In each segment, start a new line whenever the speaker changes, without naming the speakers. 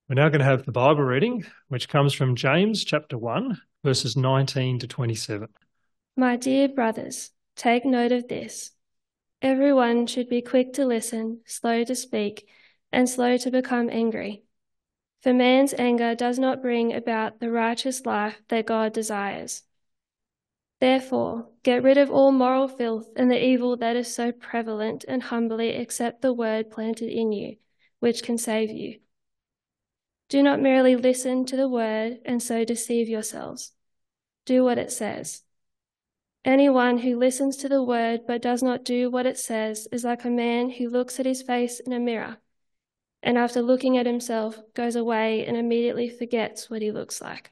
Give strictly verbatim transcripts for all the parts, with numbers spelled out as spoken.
We're now going to have the Bible reading, which comes from James chapter one, verses nineteen to twenty-seven.
My dear brothers, take note of this. Everyone should be quick to listen, slow to speak, and slow to become angry. For man's anger does not bring about the righteous life that God desires. Therefore, get rid of all moral filth and the evil that is so prevalent, and humbly accept the word planted in you, which can save you. Do not merely listen to the word and so deceive yourselves. Do what it says. Anyone who listens to the word but does not do what it says is like a man who looks at his face in a mirror, and after looking at himself goes away and immediately forgets what he looks like.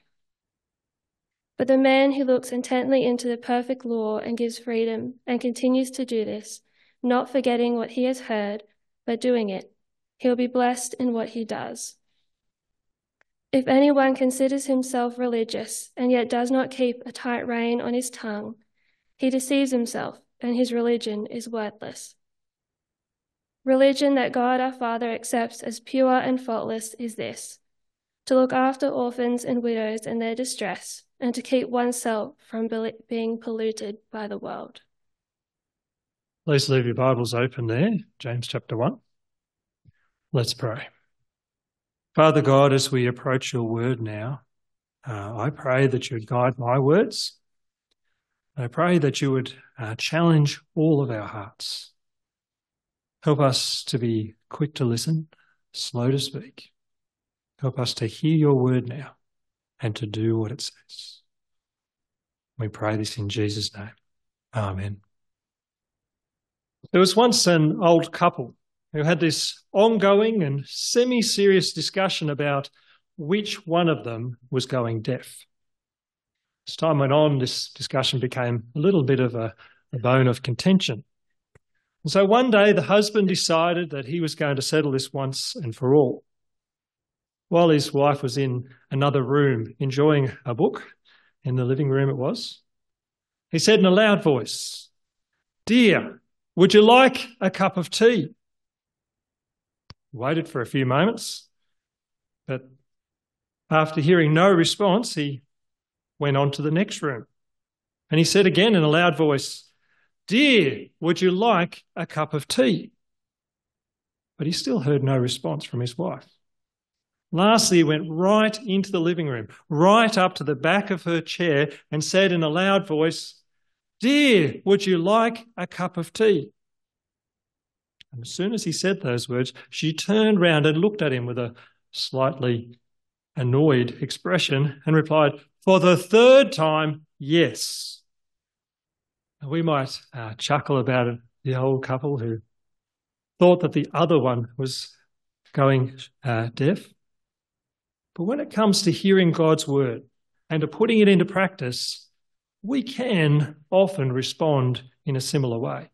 But the man who looks intently into the perfect law and gives freedom and continues to do this, not forgetting what he has heard, but doing it, he'll be blessed in what he does. If anyone considers himself religious and yet does not keep a tight rein on his tongue, he deceives himself, and his religion is worthless. Religion that God our Father accepts as pure and faultless is this: to look after orphans and widows in their distress, and to keep oneself from being polluted by the world.
Please leave your Bibles open there, James chapter one. Let's pray. Father God, as we approach your word now, uh, I pray that you would guide my words. I pray that you would uh, challenge all of our hearts. Help us to be quick to listen, slow to speak. Help us to hear your word now and to do what it says. We pray this in Jesus' name. Amen. There was once an old couple who had this ongoing and semi-serious discussion about which one of them was going deaf. As time went on, this discussion became a little bit of a, a bone of contention. And so one day the husband decided that he was going to settle this once and for all. While his wife was in another room enjoying a book, in the living room it was, he said in a loud voice, "Dear, would you like a cup of tea?" He waited for a few moments, but after hearing no response, he went on to the next room. And he said again in a loud voice, "Dear, would you like a cup of tea?" But he still heard no response from his wife. Lastly, he went right into the living room, right up to the back of her chair, and said in a loud voice, "Dear, would you like a cup of tea?" And as soon as he said those words, she turned round and looked at him with a slightly annoyed expression and replied, "For the third time, yes." We might uh, chuckle about it, the old couple who thought that the other one was going uh, deaf. But when it comes to hearing God's word and to putting it into practice, we can often respond in a similar way.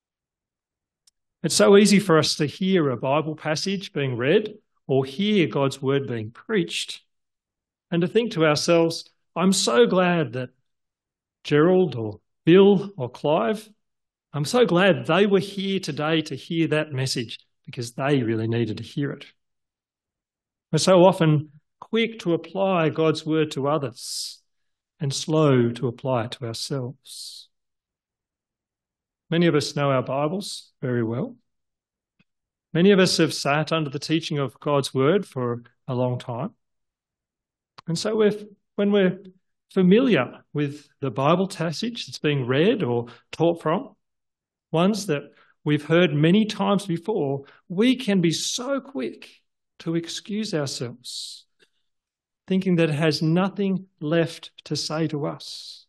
It's so easy for us to hear a Bible passage being read or hear God's word being preached and to think to ourselves, "I'm so glad that Gerald or Bill or Clive, I'm so glad they were here today to hear that message because they really needed to hear it." We're so often quick to apply God's word to others and slow to apply it to ourselves. Many of us know our Bibles very well. Many of us have sat under the teaching of God's word for a long time. And so we're, when we're familiar with the Bible passage that's being read or taught from, ones that we've heard many times before, we can be so quick to excuse ourselves, thinking that it has nothing left to say to us.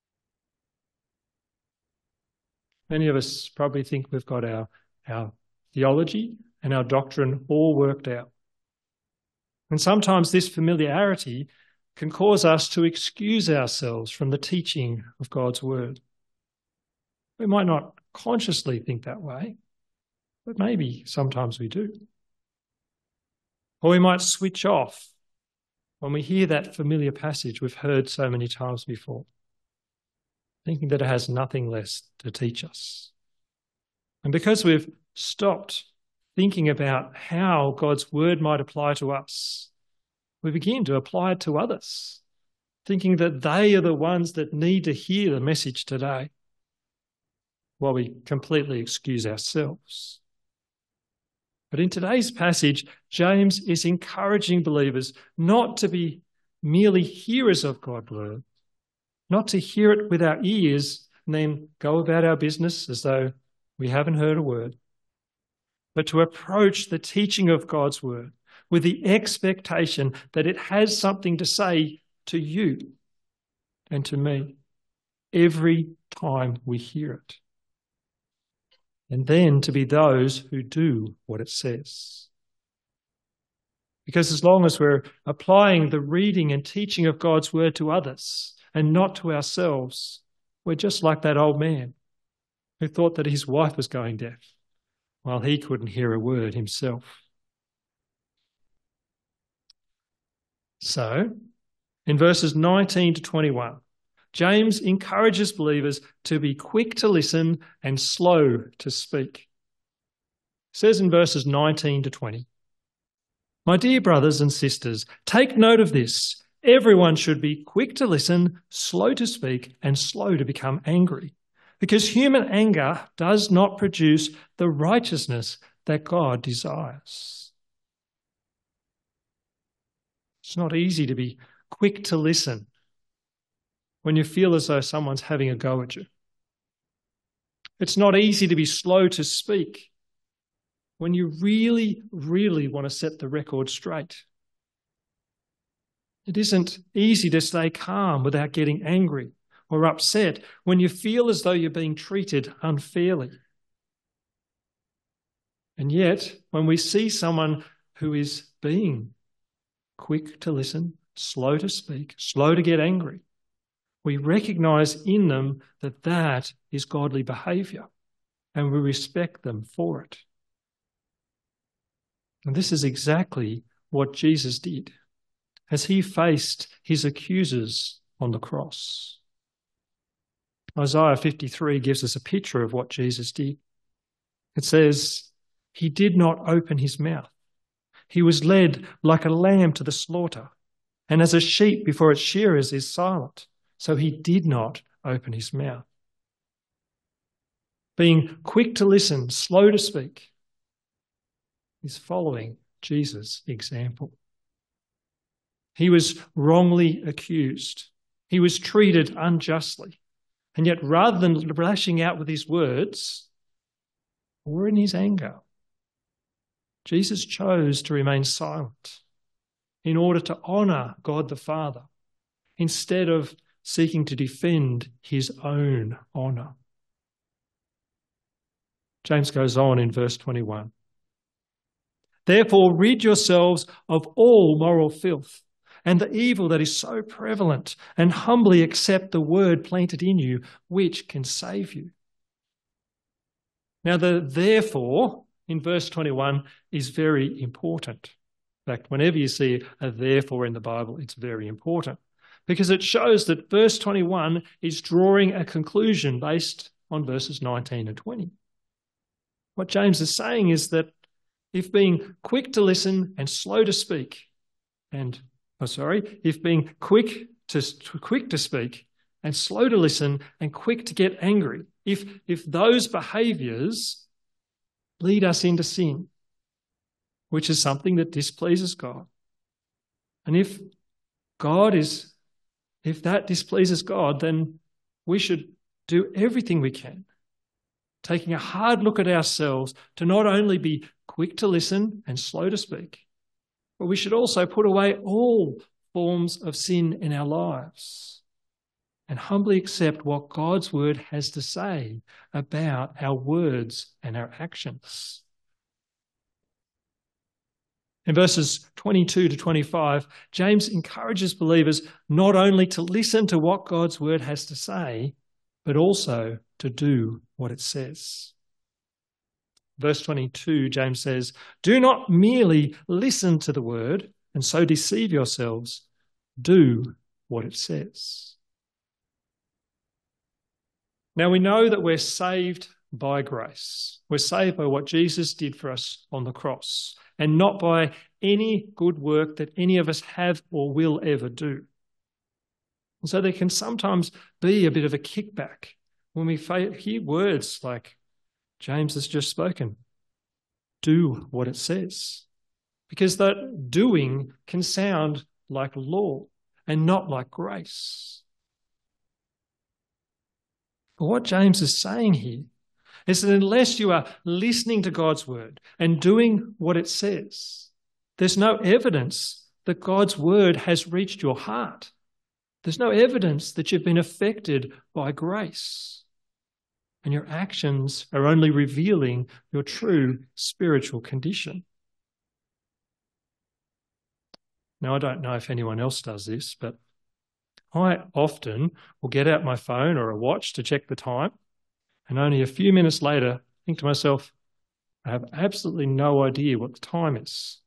Many of us probably think we've got our, our theology and our doctrine all worked out. And sometimes this familiarity can cause us to excuse ourselves from the teaching of God's word. We might not consciously think that way, but maybe sometimes we do. Or we might switch off when we hear that familiar passage we've heard so many times before, thinking that it has nothing less to teach us. And because we've stopped thinking about how God's word might apply to us we begin to apply it to others, thinking that they are the ones that need to hear the message today, while we completely excuse ourselves. But in today's passage, James is encouraging believers not to be merely hearers of God's word, not to hear it with our ears and then go about our business as though we haven't heard a word, but to approach the teaching of God's word with the expectation that it has something to say to you and to me every time we hear it. And then to be those who do what it says. Because as long as we're applying the reading and teaching of God's word to others and not to ourselves, we're just like that old man who thought that his wife was going deaf while he couldn't hear a word himself. So, in verses nineteen to twenty-one, James encourages believers to be quick to listen and slow to speak. It says in verses nineteen to twenty, "My dear brothers and sisters, take note of this. Everyone should be quick to listen, slow to speak, and slow to become angry, because human anger does not produce the righteousness that God desires." It's not easy to be quick to listen when you feel as though someone's having a go at you. It's not easy to be slow to speak when you really, really want to set the record straight. It isn't easy to stay calm without getting angry or upset when you feel as though you're being treated unfairly. And yet, when we see someone who is being quick to listen, slow to speak, slow to get angry, we recognise in them that that is godly behaviour, and we respect them for it. And this is exactly what Jesus did as he faced his accusers on the cross. Isaiah fifty-three gives us a picture of what Jesus did. It says, "He did not open his mouth. He was led like a lamb to the slaughter, and as a sheep before its shearers is silent, so he did not open his mouth." Being quick to listen, slow to speak, is following Jesus' example. He was wrongly accused. He was treated unjustly. And yet, rather than lashing out with his words or in his anger, Jesus chose to remain silent in order to honour God the Father instead of seeking to defend his own honour. James goes on in verse twenty-one. "Therefore rid yourselves of all moral filth and the evil that is so prevalent, and humbly accept the word planted in you, which can save you." Now the therefore in verse twenty-one is very important. In fact, whenever you see a therefore in the Bible, it's very important, because it shows that verse twenty-one is drawing a conclusion based on verses nineteen and twenty. What James is saying is that if being quick to listen and slow to speak, and oh sorry, if being quick to quick to speak and slow to listen and quick to get angry, if if those behaviours lead us into sin, which is something that displeases God, and if God is if that displeases God, then we should do everything we can, taking a hard look at ourselves, to not only be quick to listen and slow to speak, but we should also put away all forms of sin in our lives and humbly accept what God's word has to say about our words and our actions. In verses twenty-two to twenty-five, James encourages believers not only to listen to what God's word has to say, but also to do what it says. Verse twenty-two, James says, "Do not merely listen to the word and so deceive yourselves. Do what it says." Now we know that we're saved by grace. We're saved by what Jesus did for us on the cross, and not by any good work that any of us have or will ever do. And so there can sometimes be a bit of a kickback when we hear words like James has just spoken. Do what it says. Because that doing can sound like law and not like grace. But what James is saying here is that unless you are listening to God's word and doing what it says, there's no evidence that God's word has reached your heart. There's no evidence that you've been affected by grace. And your actions are only revealing your true spiritual condition. Now, I don't know if anyone else does this, but I often will get out my phone or a watch to check the time, and only a few minutes later think to myself, I have absolutely no idea what the time is.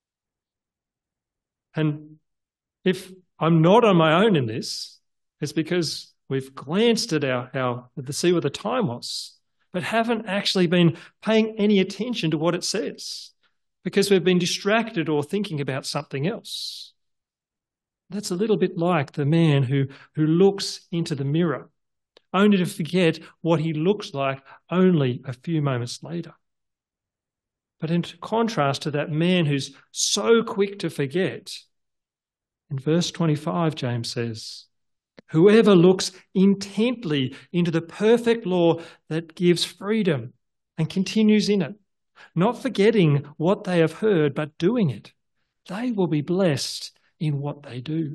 And if I'm not on my own in this, it's because we've glanced at our, our to see what the time was, but haven't actually been paying any attention to what it says because we've been distracted or thinking about something else. That's a little bit like the man who, who looks into the mirror, only to forget what he looks like only a few moments later. But in contrast to that man who's so quick to forget, in verse twenty-five, James says, whoever looks intently into the perfect law that gives freedom and continues in it, not forgetting what they have heard, but doing it, they will be blessed in what they do.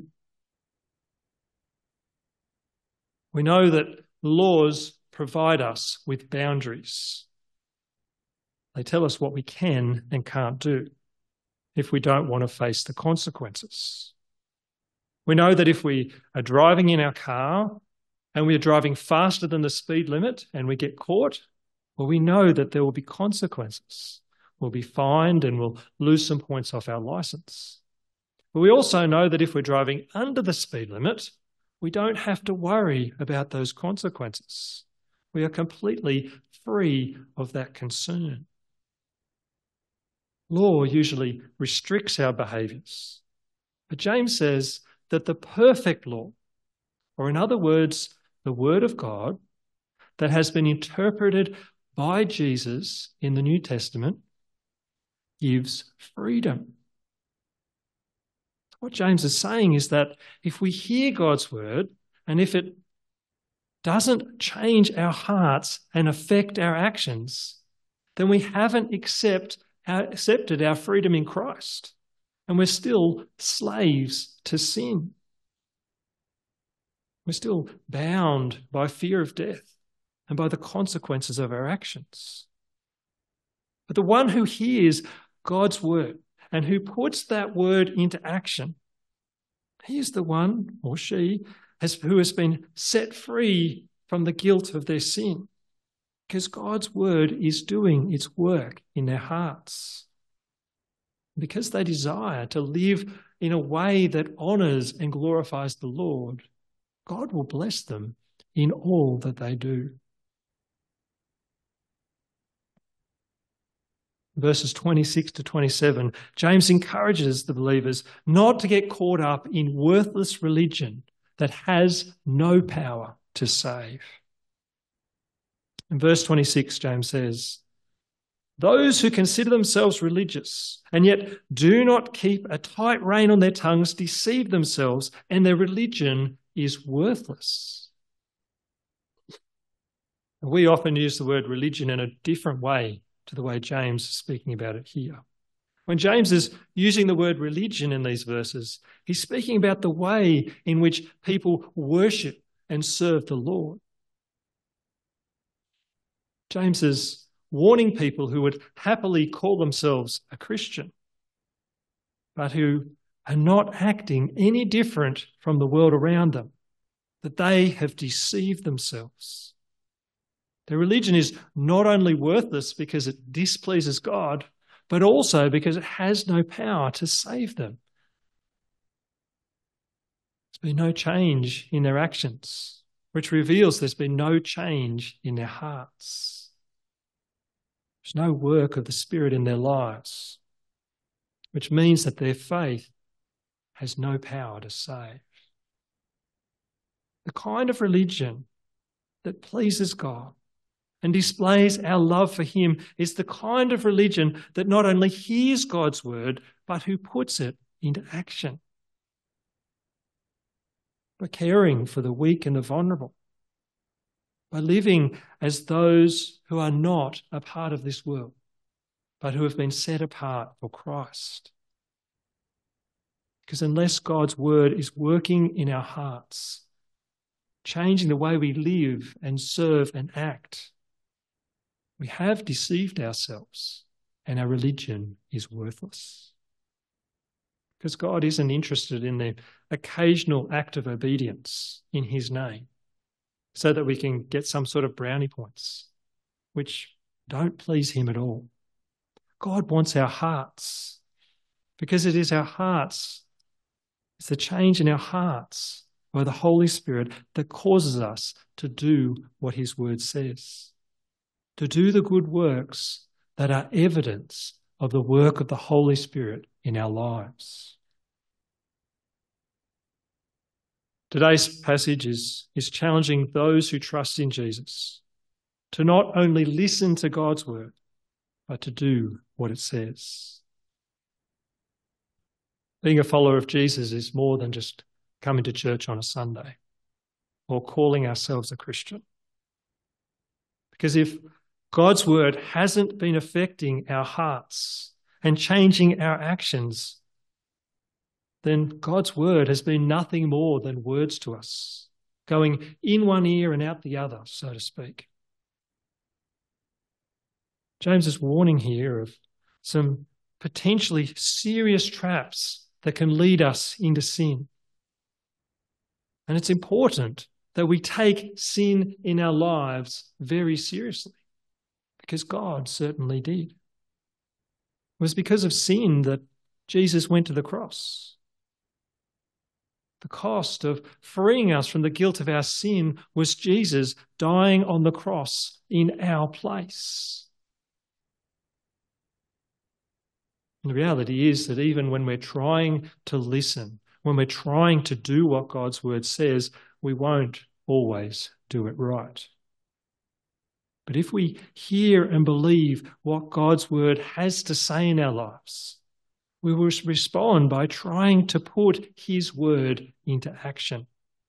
We know that laws provide us with boundaries. They tell us what we can and can't do if we don't want to face the consequences. We know that if we are driving in our car and we are driving faster than the speed limit and we get caught, well, we know that there will be consequences. We'll be fined and we'll lose some points off our license. But we also know that if we're driving under the speed limit, we don't have to worry about those consequences. We are completely free of that concern. Law usually restricts our behaviours. But James says that the perfect law, or in other words, the Word of God, that has been interpreted by Jesus in the New Testament, gives freedom. What James is saying is that if we hear God's word and if it doesn't change our hearts and affect our actions, then we haven't accept, accepted our freedom in Christ and we're still slaves to sin. We're still bound by fear of death and by the consequences of our actions. But the one who hears God's word and who puts that word into action, he is the one, or she, has, who has been set free from the guilt of their sin, because God's word is doing its work in their hearts. Because they desire to live in a way that honours and glorifies the Lord, God will bless them in all that they do. Verses twenty-six to twenty-seven, James encourages the believers not to get caught up in worthless religion that has no power to save. In verse twenty-six, James says, those who consider themselves religious and yet do not keep a tight rein on their tongues deceive themselves, and their religion is worthless. We often use the word religion in a different way to the way James is speaking about it here. When James is using the word religion in these verses, he's speaking about the way in which people worship and serve the Lord. James is warning people who would happily call themselves a Christian, but who are not acting any different from the world around them, that they have deceived themselves. Their religion is not only worthless because it displeases God, but also because it has no power to save them. There's been no change in their actions, which reveals there's been no change in their hearts. There's no work of the Spirit in their lives. which means that their faith has no power to save. The kind of religion that pleases God and displays our love for him is the kind of religion that not only hears God's word, but who puts it into action. By caring for the weak and the vulnerable, by living as those who are not a part of this world, but who have been set apart for Christ. Because unless God's word is working in our hearts, changing the way we live and serve and act, we have deceived ourselves and our religion is worthless. Because God isn't interested in the occasional act of obedience in his name so that we can get some sort of brownie points, which don't please him at all. God wants our hearts, because it is our hearts, it's the change in our hearts by the Holy Spirit that causes us to do what his word says, to do the good works that are evidence of the work of the Holy Spirit in our lives. Today's passage is, is challenging those who trust in Jesus to not only listen to God's word, but to do what it says. Being a follower of Jesus is more than just coming to church on a Sunday or calling ourselves a Christian. Because if God's word hasn't been affecting our hearts and changing our actions, then God's word has been nothing more than words to us, going in one ear and out the other, so to speak. James is warning here of some potentially serious traps that can lead us into sin. And it's important that we take sin in our lives very seriously, because God certainly did. It was because of sin that Jesus went to the cross. The cost of freeing us from the guilt of our sin was Jesus dying on the cross in our place. And the reality is that even when we're trying to listen, when we're trying to do what God's word says, we won't always do it right. But if we hear and believe what God's word has to say in our lives, we will respond by trying to put his word into action.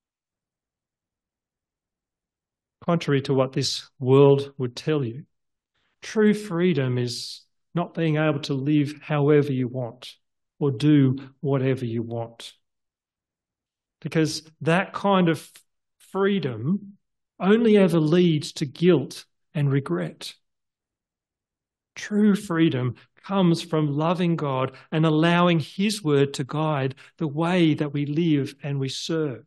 Contrary to what this world would tell you, true freedom is not being able to live however you want or do whatever you want. Because that kind of freedom only ever leads to guilt and regret. True freedom comes from loving God and allowing his word to guide the way that we live and we serve.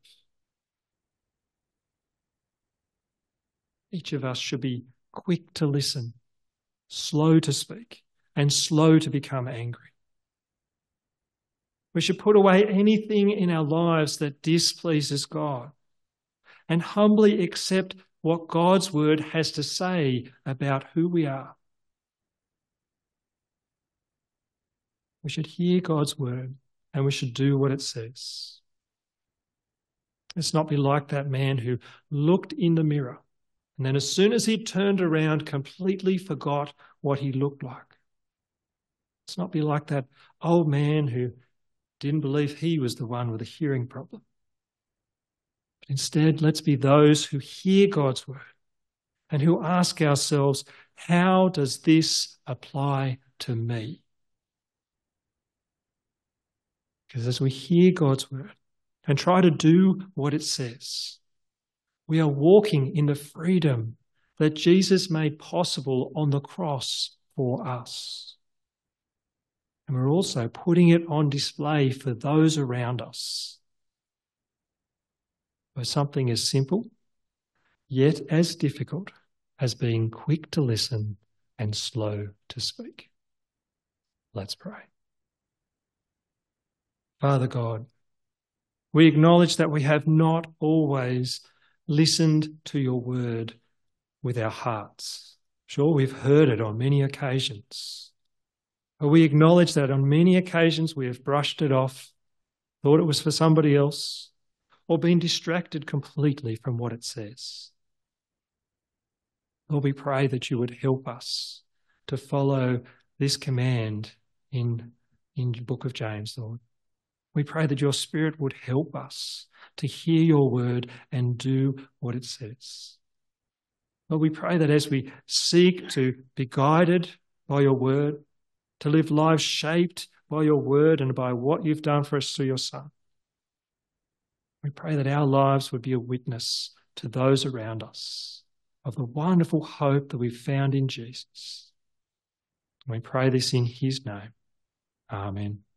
Each of us should be quick to listen, slow to speak, and slow to become angry. We should put away anything in our lives that displeases God and humbly accept what God's word has to say about who we are. We should hear God's word and we should do what it says. Let's not be like that man who looked in the mirror and then as soon as he turned around, completely forgot what he looked like. Let's not be like that old man who didn't believe he was the one with a hearing problem. But instead, let's be those who hear God's word and who ask ourselves, how does this apply to me? Because as we hear God's word and try to do what it says, we are walking in the freedom that Jesus made possible on the cross for us. And we're also putting it on display for those around us. By something as simple, yet as difficult as being quick to listen and slow to speak. Let's pray. Father God, we acknowledge that we have not always listened to your word with our hearts. Sure, we've heard it on many occasions, But we acknowledge that on many occasions we have brushed it off, thought it was for somebody else, or been distracted completely from what it says. Lord, we pray that you would help us to follow this command in, in the book of James, Lord. We pray that your Spirit would help us to hear your word and do what it says. Lord, we pray that as we seek to be guided by your word, to live lives shaped by your word and by what you've done for us through your Son, we pray that our lives would be a witness to those around us of the wonderful hope that we've found in Jesus. We pray this in his name. Amen.